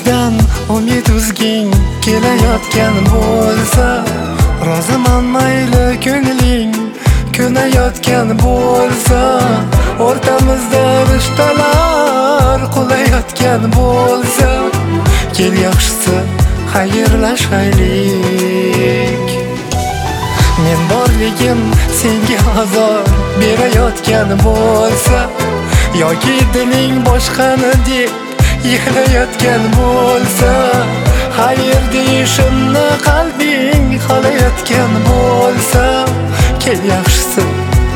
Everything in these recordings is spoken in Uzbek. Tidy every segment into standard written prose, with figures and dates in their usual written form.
ko'zdan umid uzging kelayotgan bo'lsa, roziman mayli ko'ngling ko'nayotgan bo'lsa, o'rtamizda rishtalar qulayotgan bo'lsa, kel yaxshisi xayrlashaylik. Men borligim senga azor berayotgan bo'lsa, yoki diling boshqani deb yig'layotgan bo'lsa, xayr deyishimni qalbing xohlayotgan bo'lsa, kel yaxshisi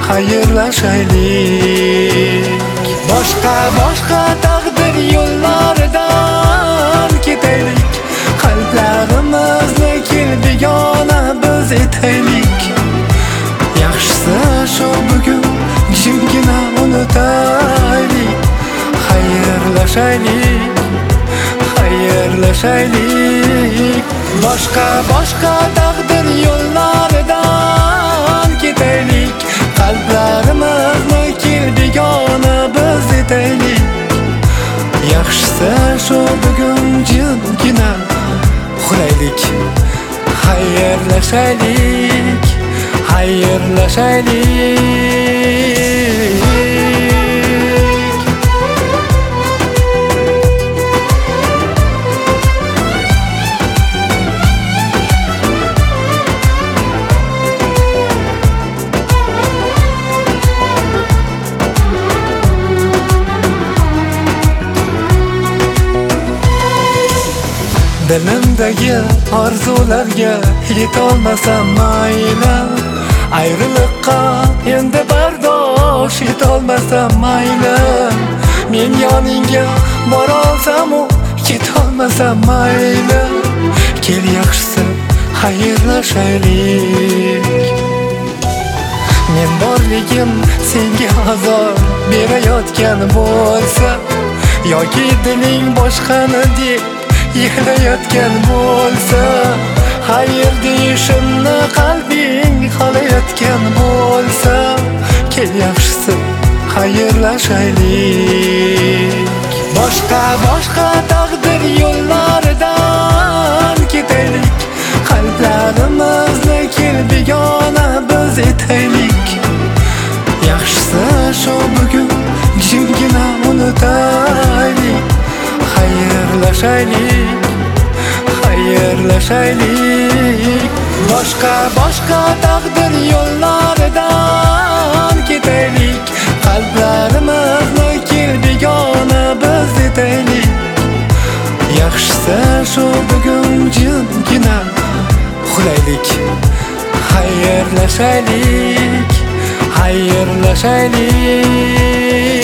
xayrlashaylik. Boshqa taqdir yo'llaridan ketaylik, qalblarimizni kel begona biz etaylik. Yaxshisi shu bugun jimgina unutaylik, xayrlashaylik. Boshqa taqdir yo'llaridan ketaylik, qalblarimizni kel begona biz etaylik. Yaxshisi shu bugun jimgina uxlaylik, xayrlashaylik. Dilimdagi orzularga yetolmasam mayli, ayriliqqa endi bardosh etolmasam mayli, men yoningga borolsam u ketolmasam mayli, kel yaxshisi xayrlashaylik. Men borligim senga azor berayotgan bo'lsa, yoki diling boshqani deb yig'layotgan bo'lsa, xayr deyishimni qalbing xohlayotgan bo'lsa, kel yaxshisi xayrlashaylik. Boshqa taqdir yo'llaridan ketaylik, qalblarimizni kel begona biz etaylik. Yaxshisi shu bugun jimgina unutaylik, xayrlashaylik. Boshqa taqdir yo'llaridan ketaylik, qalblarimizni kel begona biz etaylik. Yaxshisi shu bugun jimgina uxlaylik, xayrlashaylik.